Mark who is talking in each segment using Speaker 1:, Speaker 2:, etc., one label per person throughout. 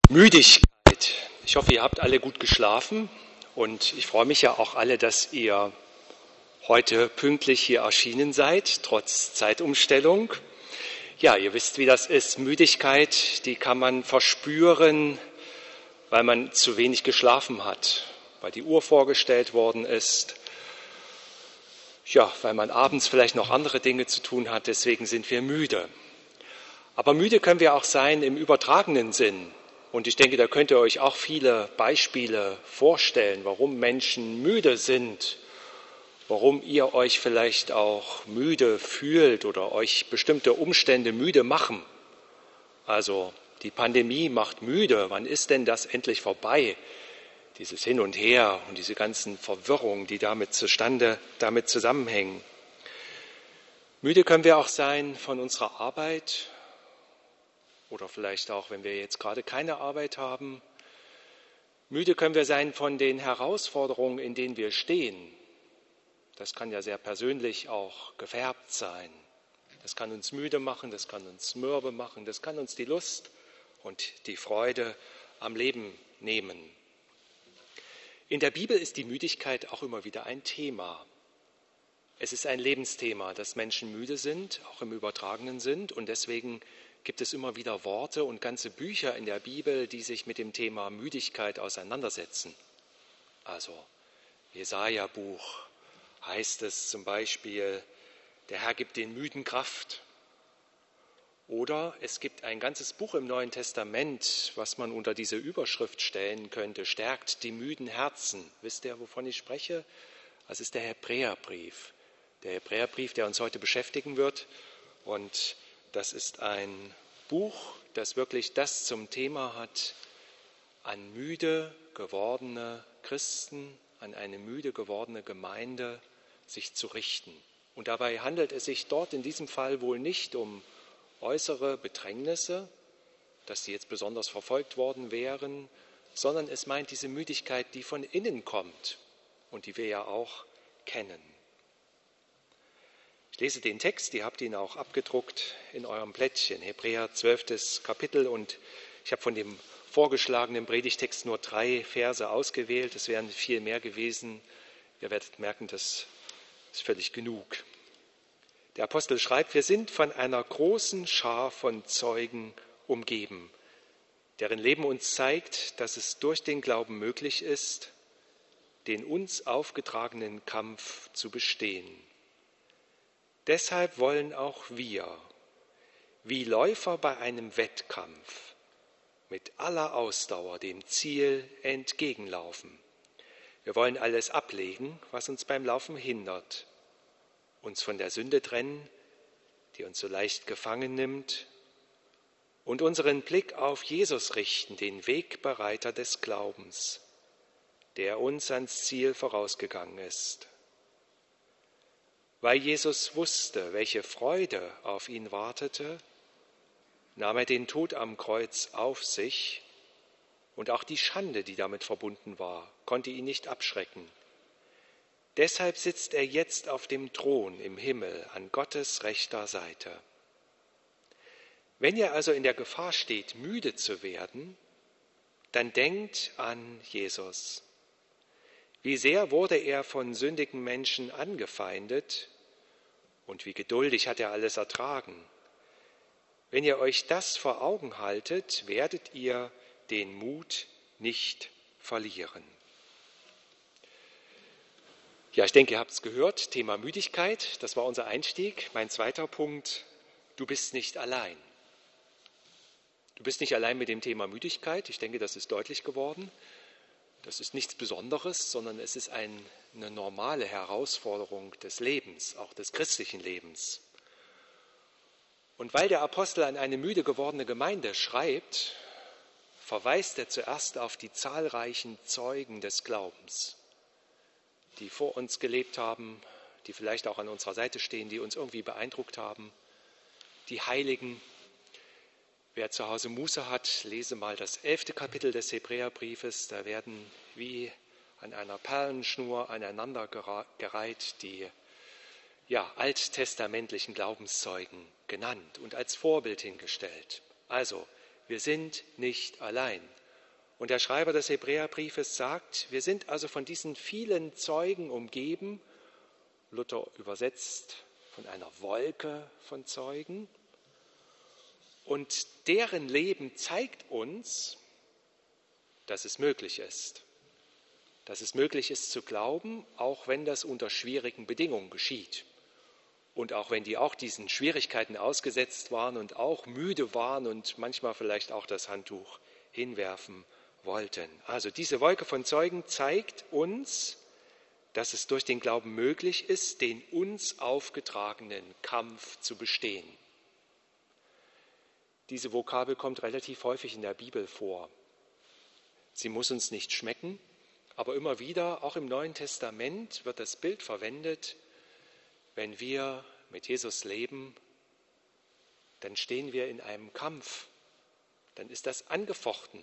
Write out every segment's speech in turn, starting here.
Speaker 1: Müdigkeit. Ich hoffe, ihr habt alle gut geschlafen und ich freue mich ja auch alle, dass ihr heute pünktlich hier erschienen seid, trotz Zeitumstellung. Ja, ihr wisst, wie das ist. Müdigkeit, die kann man verspüren, weil man zu wenig geschlafen hat, weil die Uhr vorgestellt worden ist. Ja, weil man abends vielleicht noch andere Dinge zu tun hat, deswegen sind wir müde. Aber müde können wir auch sein im übertragenen Sinn. Und ich denke, da könnt ihr euch auch viele Beispiele vorstellen, warum Menschen müde sind, warum ihr euch vielleicht auch müde fühlt oder euch bestimmte Umstände müde machen. Also die Pandemie macht müde. Wann ist denn das endlich vorbei? Dieses Hin und Her und diese ganzen Verwirrungen, die damit zusammenhängen. Müde können wir auch sein von unserer Arbeit. Oder vielleicht auch, wenn wir jetzt gerade keine Arbeit haben. Müde können wir sein von den Herausforderungen, in denen wir stehen. Das kann ja sehr persönlich auch gefärbt sein. Das kann uns müde machen, das kann uns mürbe machen, das kann uns die Lust und die Freude am Leben nehmen. In der Bibel ist die Müdigkeit auch immer wieder ein Thema. Es ist ein Lebensthema, dass Menschen müde sind, auch im übertragenen Sinn, und deswegen gibt es immer wieder Worte und ganze Bücher in der Bibel, die sich mit dem Thema Müdigkeit auseinandersetzen. Also Jesaja-Buch heißt es zum Beispiel, der Herr gibt den Müden Kraft. Oder es gibt ein ganzes Buch im Neuen Testament, was man unter diese Überschrift stellen könnte, stärkt die müden Herzen. Wisst ihr, wovon ich spreche? Das ist der Hebräerbrief. Der Hebräerbrief, der uns heute beschäftigen wird. Und das ist ein Buch, das wirklich das zum Thema hat, an müde gewordene Christen, an eine müde gewordene Gemeinde sich zu richten. Und dabei handelt es sich dort in diesem Fall wohl nicht um äußere Bedrängnisse, dass sie jetzt besonders verfolgt worden wären, sondern es meint diese Müdigkeit, die von innen kommt und die wir ja auch kennen. Ich lese den Text, ihr habt ihn auch abgedruckt in eurem Blättchen, Hebräer 12. Kapitel, und ich habe von dem vorgeschlagenen Predigtext nur 3 Verse ausgewählt, es wären viel mehr gewesen. Ihr werdet merken, das ist völlig genug. Der Apostel schreibt, wir sind von einer großen Schar von Zeugen umgeben, deren Leben uns zeigt, dass es durch den Glauben möglich ist, den uns aufgetragenen Kampf zu bestehen. Deshalb wollen auch wir, wie Läufer bei einem Wettkampf, mit aller Ausdauer dem Ziel entgegenlaufen. Wir wollen alles ablegen, was uns beim Laufen hindert, uns von der Sünde trennen, die uns so leicht gefangen nimmt, und unseren Blick auf Jesus richten, den Wegbereiter des Glaubens, der uns ans Ziel vorausgegangen ist. Weil Jesus wusste, welche Freude auf ihn wartete, nahm er den Tod am Kreuz auf sich, und auch die Schande, die damit verbunden war, konnte ihn nicht abschrecken. Deshalb sitzt er jetzt auf dem Thron im Himmel an Gottes rechter Seite. Wenn ihr also in der Gefahr steht, müde zu werden, dann denkt an Jesus. Wie sehr wurde er von sündigen Menschen angefeindet und wie geduldig hat er alles ertragen. Wenn ihr euch das vor Augen haltet, werdet ihr den Mut nicht verlieren. Ja, ich denke, ihr habt es gehört, Thema Müdigkeit, das war unser Einstieg. Mein zweiter Punkt, du bist nicht allein. Du bist nicht allein mit dem Thema Müdigkeit, ich denke, das ist deutlich geworden. Das ist nichts Besonderes, sondern es ist eine normale Herausforderung des Lebens, auch des christlichen Lebens. Und weil der Apostel an eine müde gewordene Gemeinde schreibt, verweist er zuerst auf die zahlreichen Zeugen des Glaubens, die vor uns gelebt haben, die vielleicht auch an unserer Seite stehen, die uns irgendwie beeindruckt haben, die Heiligen. Wer zu Hause Muße hat, lese mal das 11. Kapitel des Hebräerbriefes. Da werden wie an einer Perlenschnur aneinandergereiht die alttestamentlichen Glaubenszeugen genannt und als Vorbild hingestellt. Also, wir sind nicht allein. Und der Schreiber des Hebräerbriefes sagt, wir sind also von diesen vielen Zeugen umgeben, Luther übersetzt von einer Wolke von Zeugen. Und deren Leben zeigt uns, dass es möglich ist. Dass es möglich ist zu glauben, auch wenn das unter schwierigen Bedingungen geschieht. Und auch wenn die auch diesen Schwierigkeiten ausgesetzt waren und auch müde waren und manchmal vielleicht auch das Handtuch hinwerfen wollten. Also diese Wolke von Zeugen zeigt uns, dass es durch den Glauben möglich ist, den uns aufgetragenen Kampf zu bestehen. Diese Vokabel kommt relativ häufig in der Bibel vor. Sie muss uns nicht schmecken, aber immer wieder, auch im Neuen Testament, wird das Bild verwendet, wenn wir mit Jesus leben, dann stehen wir in einem Kampf, dann ist das angefochten,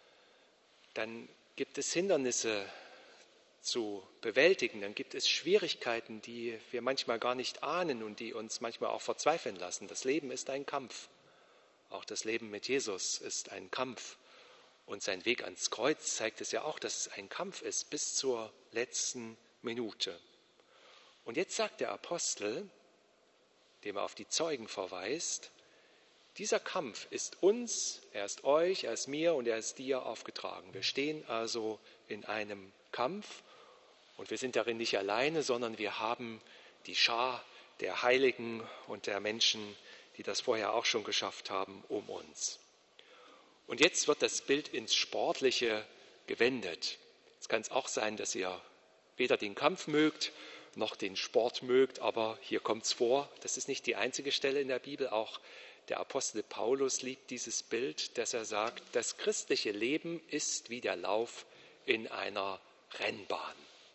Speaker 1: dann gibt es Hindernisse zu bewältigen, dann gibt es Schwierigkeiten, die wir manchmal gar nicht ahnen und die uns manchmal auch verzweifeln lassen. Das Leben ist ein Kampf. Auch das Leben mit Jesus ist ein Kampf. Und sein Weg ans Kreuz zeigt es ja auch, dass es ein Kampf ist bis zur letzten Minute. Und jetzt sagt der Apostel, dem er auf die Zeugen verweist, dieser Kampf ist uns, er ist euch, er ist mir und er ist dir aufgetragen. Wir stehen also in einem Kampf und wir sind darin nicht alleine, sondern wir haben die Schar der Heiligen und der Menschen, die das vorher auch schon geschafft haben, um uns. Und jetzt wird das Bild ins Sportliche gewendet. Es kann auch sein, dass ihr weder den Kampf mögt, noch den Sport mögt, aber hier kommt es vor. Das ist nicht die einzige Stelle in der Bibel. Auch der Apostel Paulus liebt dieses Bild, dass er sagt, das christliche Leben ist wie der Lauf in einer Rennbahn.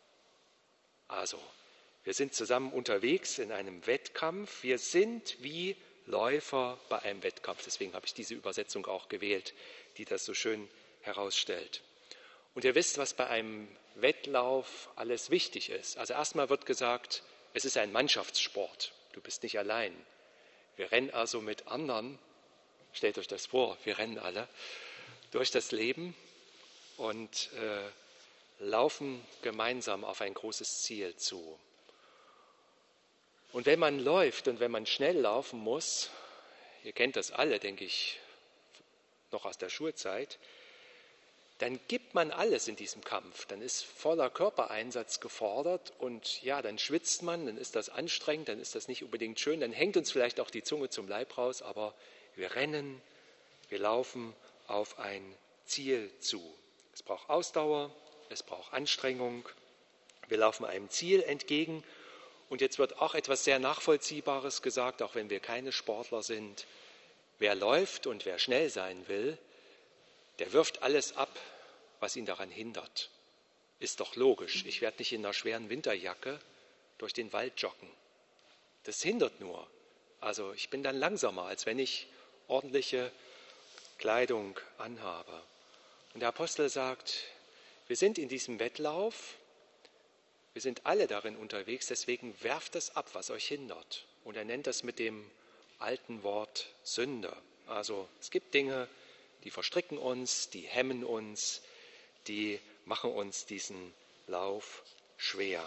Speaker 1: Also, wir sind zusammen unterwegs in einem Wettkampf. Wir sind wie Läufer bei einem Wettkampf. Deswegen habe ich diese Übersetzung auch gewählt, die das so schön herausstellt. Und ihr wisst, was bei einem Wettlauf alles wichtig ist. Also erstmal wird gesagt, es ist ein Mannschaftssport. Du bist nicht allein. Wir rennen also mit anderen, stellt euch das vor, wir rennen alle durch das Leben und laufen gemeinsam auf ein großes Ziel zu. Und wenn man läuft und wenn man schnell laufen muss, ihr kennt das alle, denke ich, noch aus der Schulzeit, dann gibt man alles in diesem Kampf. Dann ist voller Körpereinsatz gefordert und ja, dann schwitzt man, dann ist das anstrengend, dann ist das nicht unbedingt schön, dann hängt uns vielleicht auch die Zunge zum Leib raus, aber wir rennen, wir laufen auf ein Ziel zu. Es braucht Ausdauer, es braucht Anstrengung, wir laufen einem Ziel entgegen und jetzt wird auch etwas sehr Nachvollziehbares gesagt, auch wenn wir keine Sportler sind. Wer läuft und wer schnell sein will, der wirft alles ab, was ihn daran hindert. Ist doch logisch. Ich werde nicht in einer schweren Winterjacke durch den Wald joggen. Das hindert nur. Also ich bin dann langsamer, als wenn ich ordentliche Kleidung anhabe. Und der Apostel sagt, wir sind in diesem Wettlauf, wir sind alle darin unterwegs, deswegen werft es ab, was euch hindert. Und er nennt das mit dem alten Wort Sünde. Also es gibt Dinge, die verstricken uns, die hemmen uns, die machen uns diesen Lauf schwer.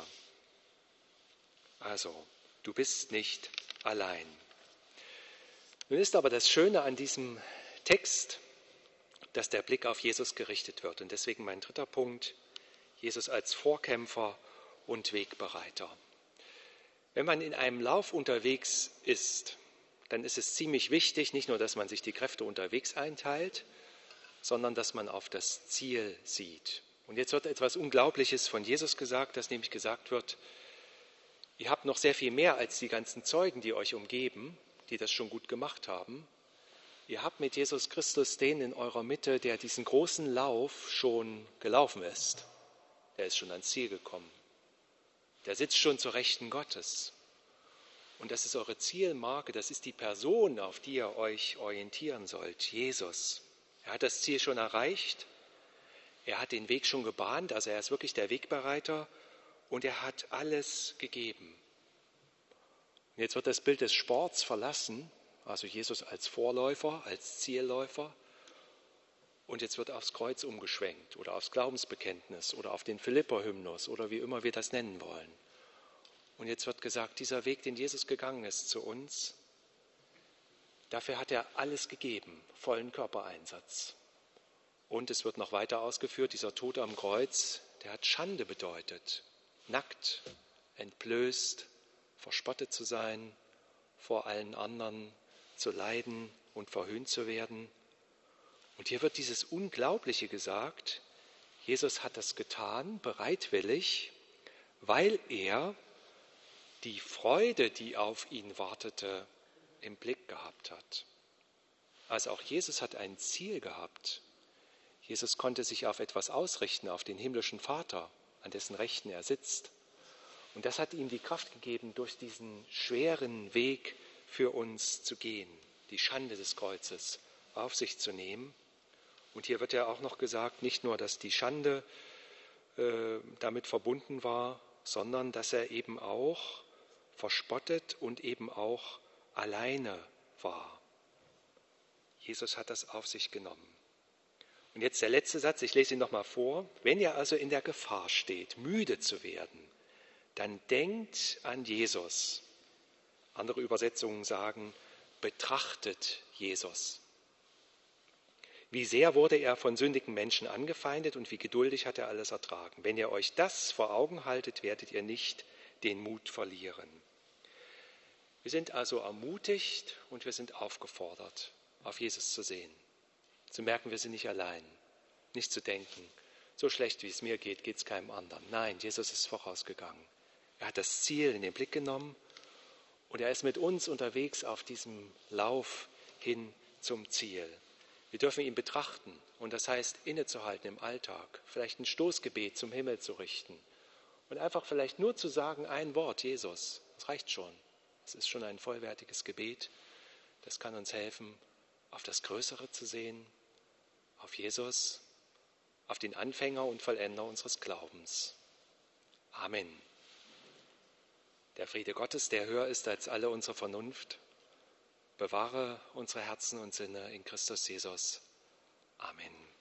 Speaker 1: Also, du bist nicht allein. Nun ist aber das Schöne an diesem Text, dass der Blick auf Jesus gerichtet wird. Und deswegen mein dritter Punkt, Jesus als Vorkämpfer und Wegbereiter. Wenn man in einem Lauf unterwegs ist, dann ist es ziemlich wichtig, nicht nur, dass man sich die Kräfte unterwegs einteilt, sondern dass man auf das Ziel sieht. Und jetzt wird etwas Unglaubliches von Jesus gesagt, dass nämlich gesagt wird, ihr habt noch sehr viel mehr als die ganzen Zeugen, die euch umgeben, die das schon gut gemacht haben. Ihr habt mit Jesus Christus den in eurer Mitte, der diesen großen Lauf schon gelaufen ist. Der ist schon ans Ziel gekommen. Der sitzt schon zur Rechten Gottes. Und das ist eure Zielmarke, das ist die Person, auf die ihr euch orientieren sollt, Jesus. Er hat das Ziel schon erreicht, er hat den Weg schon gebahnt, also er ist wirklich der Wegbereiter und er hat alles gegeben. Und jetzt wird das Bild des Sports verlassen, also Jesus als Vorläufer, als Zielläufer. Und jetzt wird aufs Kreuz umgeschwenkt oder aufs Glaubensbekenntnis oder auf den Philipper-Hymnus oder wie immer wir das nennen wollen. Und jetzt wird gesagt, dieser Weg, den Jesus gegangen ist zu uns, dafür hat er alles gegeben, vollen Körpereinsatz. Und es wird noch weiter ausgeführt, dieser Tod am Kreuz, der hat Schande bedeutet, nackt, entblößt, verspottet zu sein, vor allen anderen zu leiden und verhöhnt zu werden. Und hier wird dieses Unglaubliche gesagt, Jesus hat das getan, bereitwillig, weil er die Freude, die auf ihn wartete, im Blick gehabt hat. Also auch Jesus hat ein Ziel gehabt. Jesus konnte sich auf etwas ausrichten, auf den himmlischen Vater, an dessen Rechten er sitzt. Und das hat ihm die Kraft gegeben, durch diesen schweren Weg für uns zu gehen, die Schande des Kreuzes auf sich zu nehmen. Und hier wird ja auch noch gesagt, nicht nur, dass die Schande damit verbunden war, sondern dass er eben auch verspottet und eben auch alleine war. Jesus hat das auf sich genommen. Und jetzt der letzte Satz, ich lese ihn nochmal vor. Wenn ihr also in der Gefahr steht, müde zu werden, dann denkt an Jesus. Andere Übersetzungen sagen, betrachtet Jesus. Wie sehr wurde er von sündigen Menschen angefeindet und wie geduldig hat er alles ertragen. Wenn ihr euch das vor Augen haltet, werdet ihr nicht den Mut verlieren. Wir sind also ermutigt und wir sind aufgefordert, auf Jesus zu sehen. Zu merken, wir sind nicht allein. Nicht zu denken, so schlecht wie es mir geht, geht es keinem anderen. Nein, Jesus ist vorausgegangen. Er hat das Ziel in den Blick genommen und er ist mit uns unterwegs auf diesem Lauf hin zum Ziel. Wir dürfen ihn betrachten und das heißt, innezuhalten im Alltag, vielleicht ein Stoßgebet zum Himmel zu richten und einfach vielleicht nur zu sagen, ein Wort, Jesus, das reicht schon. Das ist schon ein vollwertiges Gebet. Das kann uns helfen, auf das Größere zu sehen, auf Jesus, auf den Anfänger und Vollender unseres Glaubens. Amen. Der Friede Gottes, der höher ist als alle unsere Vernunft, bewahre unsere Herzen und Sinne in Christus Jesus. Amen.